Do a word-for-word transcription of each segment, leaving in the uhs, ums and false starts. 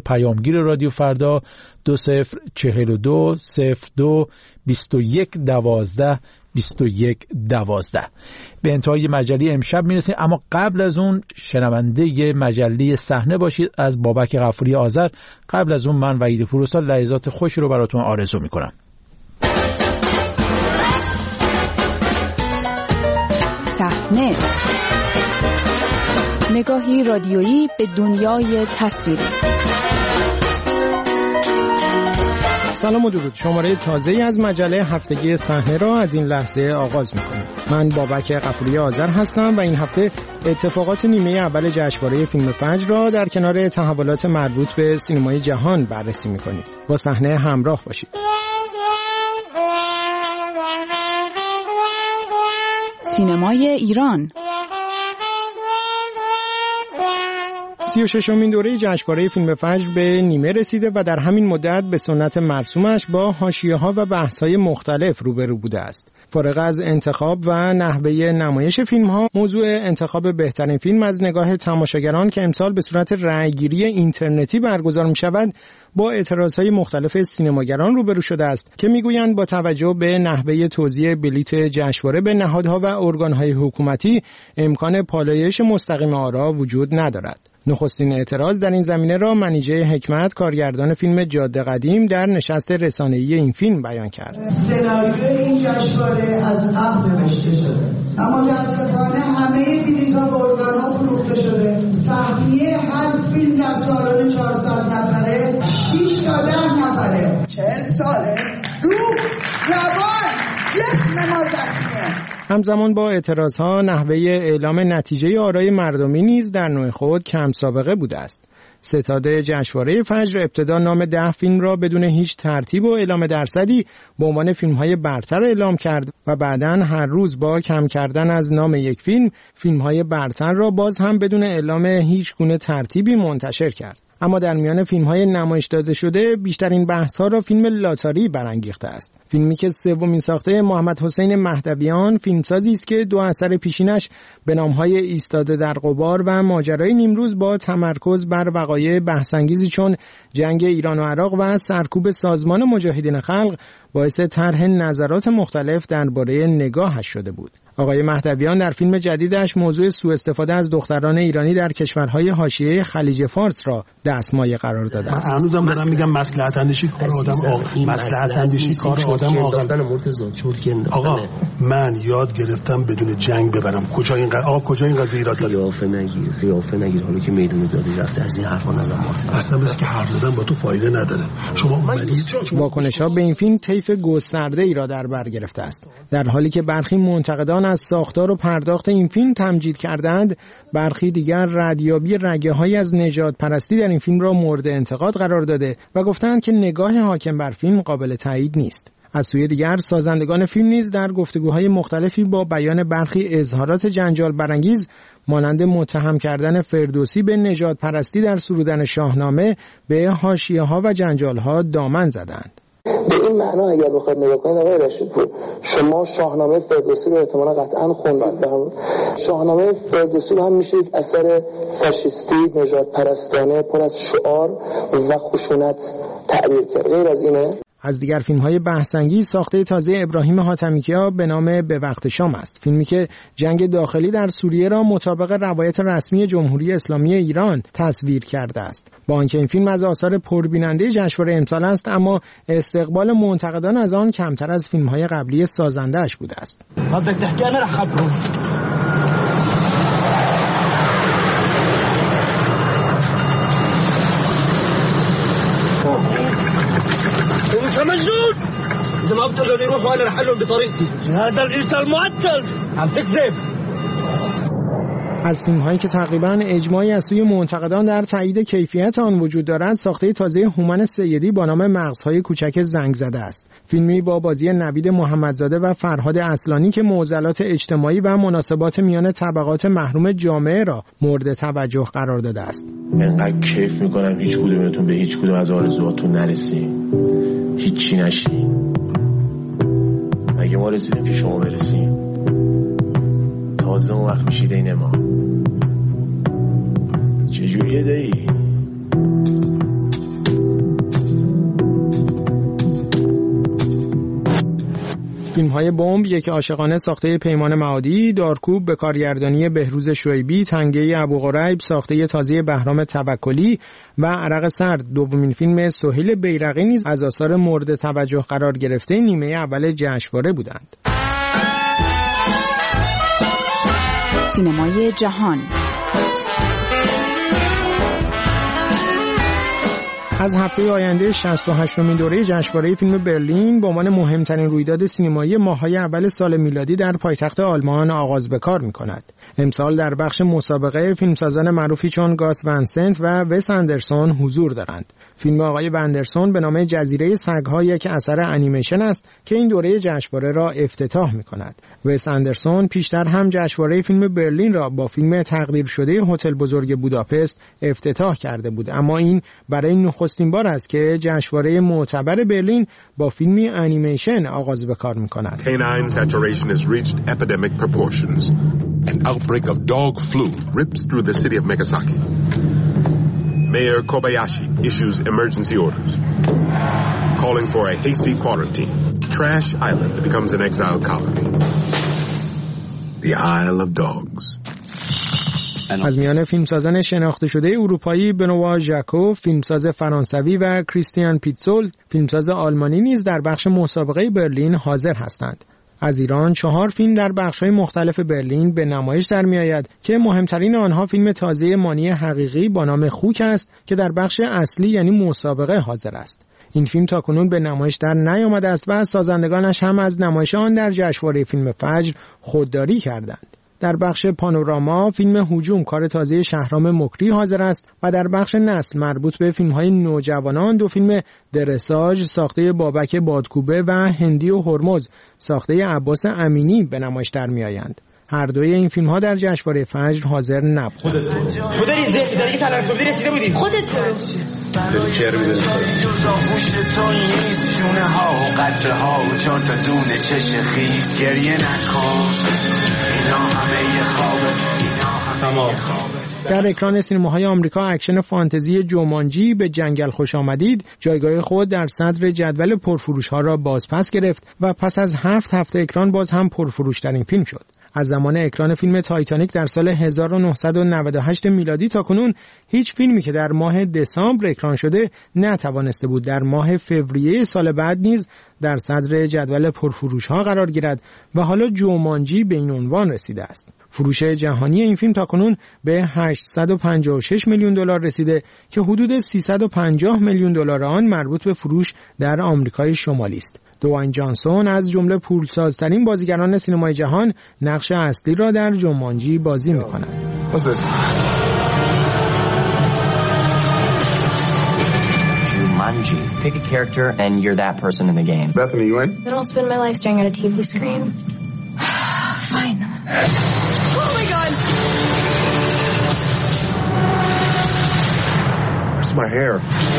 پیامگیر رادیو فردا دو صفر چهل و دو صفر دو بیست و یک دوازده بیست و یک دوازده. به انتهای مجله امشب میرسیم، اما قبل از اون شنونده ی مجله صحنه باشید از بابک غفوری آذر. قبل از اون من وحید پوروسا لحظات خوش رو براتون آرزو میکنم. صحنه، نگاهی رادیویی به دنیای تصویری. سلام و درود. شماره تازه‌ای از مجله هفتگی صحنه را از این لحظه آغاز می‌کنیم. من بابک غفوری آذر هستم و این هفته اتفاقات نیمه اول جشنواره فیلم فجر را در کنار تحولات مربوط به سینمای جهان بررسی می‌کنیم. با صحنه همراه باشید. سینمای ایران، سی و ششمین دوره جشنواره فیلم فجر به نیمه رسیده و در همین مدت به سنت مرسومش با حاشیه‌ها و بحث‌های مختلف روبرو بوده است. فارغ از انتخاب و نحوه نمایش فیلم‌ها، موضوع انتخاب بهترین فیلم از نگاه تماشاگران که امسال به صورت رأی‌گیری اینترنتی برگزار می‌شود، با اعتراضهای مختلف سینماگران روبرو شده است که میگویند با توجه به نحوه توزیع بلیت جشنواره به نهادها و ارگان‌های حکومتی امکان پالایش مستقیم آرا وجود ندارد. نخستین اعتراض در این زمینه را منیژه حکمت، کارگردان فیلم جاده قدیم، در نشست رسانه‌ای این فیلم بیان کرد. سناریوی این جشنواره از قبل نوشته شده، اما متأسفانه همه بلیط‌ها به ارگان‌ها فروخته شده. سهمیه هر فیلم در سالن چهارصد نفره شش تا ده نفره. چهل ساله روح روان جسم ما زخمیه. همزمان با اعتراضها، نحوه اعلام نتیجه آرای مردمی نیز در نوع خود کم سابقه بوده است. ستاد جشنواره فجر ابتدا نام ده فیلم را بدون هیچ ترتیب و اعلام درصدی به عنوان فیلم‌های برتر اعلام کرد و بعداً هر روز با کم کردن از نام یک فیلم، فیلم‌های برتر را باز هم بدون اعلام هیچ گونه ترتیبی منتشر کرد. اما در میان فیلم‌های نمایش داده شده بیشترین بحث‌ها را فیلم لاتاری برانگیخته است. فیلمی که سومین ساخته محمد حسین مهدویان، فیلمسازی است که دو اثر پیشینش به نام‌های ایستاده در غبار و ماجرای نیمروز با تمرکز بر وقایع بحث‌انگیزی چون جنگ ایران و عراق و سرکوب سازمان مجاهدین خلق باعث طرح نظرات مختلف درباره نگاهش شده بود. آقای مهدویان در فیلم جدیدش موضوع سوء استفاده از دختران ایرانی در کشورهای حاشیه خلیج فارس را دستمایه قرار داده است. هنوزم دارم میگم مصلحت اندیشی کار آدم عاقل، مصلحت اندیشی کار آدم عاقل. آقا من یاد گرفتم بدون جنگ ببرم. کجا این ق... آقا کجا این قضیه ایراد داره؟ قیافه نگیر، قیافه نگیر. حالا که میدون داده رفته از این حرفا نزن. اصلا بس که حرف زدن با تو فایده نداره. شما واکنش‌ها به این فیلم طیف گسترده‌ای را در بر گرفته است. در حالی که برخی منتقدان از ساختار و پرداخت این فیلم تمجید کردند، برخی دیگر ردیابی رگه‌هایی از نژاد پرستی در این فیلم را مورد انتقاد قرار داده و گفتند که نگاه حاکم بر فیلم قابل تایید نیست. از سوی دیگر سازندگان فیلم نیز در گفتگوهای مختلفی با بیان برخی اظهارات جنجال برانگیز مانند متهم کردن فردوسی به نژاد پرستی در سرودن شاهنامه به حاشیه‌ها و جنجال‌ها دامن زدند. به این معنا اگر بخواید نگاه کنید آقای رشیدپور، شما شاهنامه فردوسی رو احتمالاً قطعاً خوندید. شاهنامه فردوسی رو هم میشه یک اثر فاشیستی، نژاد پرستانه، پر از شعار و خشونت تعبیر کرد. غیر از اینه؟ از دیگر فیلم‌های بحث‌انگیز ساخته تازه ابراهیم حاتمیکیا به نام به وقت شام است. فیلمی که جنگ داخلی در سوریه را مطابق روایت رسمی جمهوری اسلامی ایران تصویر کرده است. با آنکه این فیلم از آثار پربیننده جشنواره امسال است، اما استقبال منتقدان از آن کمتر از فیلم‌های قبلی سازنده‌اش بوده است. انت مجنون اذا ما بتقدر يروح وانا رح اقول بطريقتي هذا الارسال معطل عم تكذب. از فیلم‌هایی که تقریباً اجماعی از سوی منتقدان در تایید کیفیت آن وجود دارد، ساخته تازه هومن سیدی با نام مغزهای کوچک زنگ زده است. فیلمی با بازی نوید محمدزاده و فرهاد اصلانی که معضلات اجتماعی و مناسبات میان طبقات محروم جامعه را مورد توجه قرار داده است. انقدر کیف میکنم هیچ کدومتون به هیچ کدوم از آرزوهاتون نرسیم، هیچی نشیم. مگه ما رسیدیم که شما برسیم؟ تازه اون وقت میشید این ما. چجوریه دایی؟ فیلم‌های بمب، یک عاشقانه ساخته پیمان معادی، دارکوب به کارگردانی بهروز شعیبی، تنگه ابوغریب ساخته تازه بهرام توکلی و عرق سرد دومین فیلم سهیل بیرقی نیز از آثار مورد توجه قرار گرفته نیمه اول جشنواره بودند. سینمای جهان. از هفته آینده شصت و هشتمین دوره جشنواره فیلم برلین به عنوان مهمترین رویداد سینمایی ماه‌های اول سال میلادی در پایتخت آلمان آغاز به کار می‌کند. امسال در بخش مسابقه فیلمسازان معروفی چون گاس ون سنت و وس اندرسون حضور دارند. فیلم آقای وندرسون به نام جزیره سگ‌ها یک اثر انیمیشن است که این دوره جشنواره را افتتاح می‌کند. وس اندرسون پیشتر هم جشنواره فیلم برلین را با فیلم تقدیر شده هتل بزرگ بوداپست افتتاح کرده بود، اما این برای نخستین بار است که جشنواره معتبر برلین با فیلمی انیمیشن آغاز به کار می‌کند. Canine saturation has reached epidemic proportions. An outbreak of dog flu rips through the city of Megasaki. Mayor Kobayashi issues emergency orders, calling for a hasty quarantine. Trash Island becomes an exile colony. The Isle of Dogs. از میان فیلمسازان شناخته شده اروپایی بنوا ژاکو، فیلمساز فرانسوی و کریستیان پیتزولد، فیلمساز آلمانی نیز در بخش مسابقه برلین حاضر هستند. از ایران چهار فیلم در بخش‌های مختلف برلین به نمایش در می‌آید که مهمترین آنها فیلم تازه مانی حقیقی با نام خوک است که در بخش اصلی یعنی مسابقه حاضر است. این فیلم تاکنون به نمایش در نیامده است و سازندگانش هم از نمایش آن در جشنواره فیلم فجر خودداری کردند. در بخش پانوراما فیلم هجوم کار تازه شهرام مکری حاضر است و در بخش نسل مربوط به فیلم‌های نوجوانان دو فیلم درساژ ساخته بابک بادکوبه و هندی و هرمز ساخته عباس امینی به نمایش در می‌آیند. هر دوی این فیلم‌ها در جشنواره فجر حاضر نبودند. خودت تو داری زفت داری که تلفظی رسیده بودی. خودت تو چه رو می‌زنی؟ در اکران سینماهای آمریکا اکشن فانتزی جومانجی به جنگل خوش آمدید جایگاه خود در صدر جدول پرفروش‌ها را بازپس گرفت و پس از هفت هفته اکران باز هم پرفروش‌ترین فیلم شد. از زمان اکران فیلم تایتانیک در سال هزار و نهصد و نود و هشت میلادی تا کنون هیچ فیلمی که در ماه دسامبر اکران شده نتوانسته بود در ماه فوریه سال بعد نیز در صدر جدول پرفروش‌ها قرار گیرد و حالا جومانجی به این عنوان رسیده است. فروش جهانی این فیلم تاکنون به هشتصد و پنجاه و شش میلیون دلار رسیده که حدود سیصد و پنجاه میلیون دلار آن مربوط به فروش در آمریکای شمالی است. دوین جانسون از جمله پولسازترین بازیگران سینمای جهان نقش اصلی را در جومانجی بازی می‌کند. Jumanji. Pick a character and you're that person in the game. Bethany, you in? Then I'll spend my life staring at a T V screen. Fine. Oh my god! Where's my hair?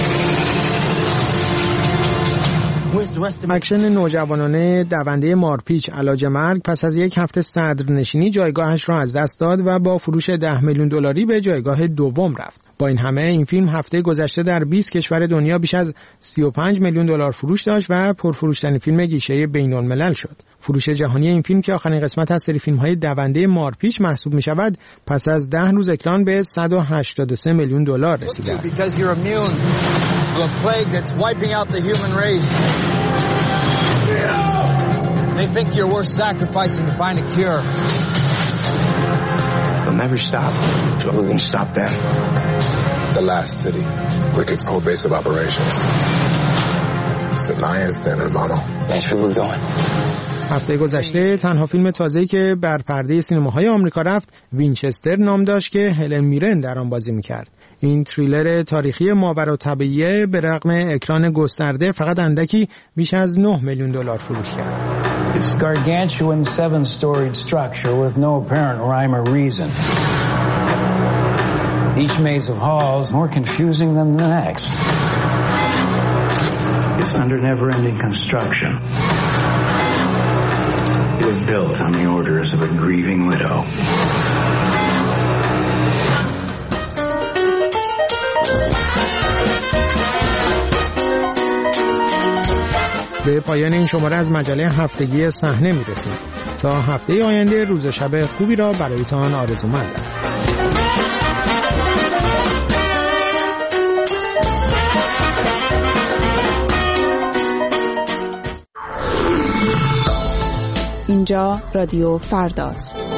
اکشن نوجوانانه دونده مارپیچ علاج مرگ پس از یک هفته صدرنشینی جایگاهش را از دست داد و با فروش ده میلیون دلاری به جایگاه دوم رفت. با این همه این فیلم هفته گذشته در بیست کشور دنیا بیش از سی و پنج میلیون دلار فروش داشت و پرفروشترین فیلم گیشه بین‌الملل شد. فروش جهانی این فیلم که آخرین قسمت از سری فیلم‌های دونده مارپیچ محسوب می‌شود پس از ده روز اکران به صد و هشتاد و سه میلیون دلار رسیده است. They think you're worth sacrificing to find a cure. They'll never stop. So we're going to stop them. The last city. Wicket's whole base of operations. It's the lion's den, hermano. That's where we're going. هفته گذشته تنها فیلم تازه‌ای که بر پرده سینماهای آمریکا رفت وینچستر نام داشت که هلن میرن در آن بازی می‌کرد. این تریلر تاریخی ماورالطبیعیه به رغم اکران گسترده فقط اندکی بیش از نه میلیون دلار فروش کرد. It's a gargantuan seven-storied structure with no apparent rhyme or reason. Each maze of halls more confusing than the next. It's under never-ending construction. It was built on the orders of a grieving widow. به پایان این شماره از مجله هفتگی صحنه میرسیم. تا هفته آینده روز و شب خوبی را برایتان آرزومندم. اینجا رادیو فرداست.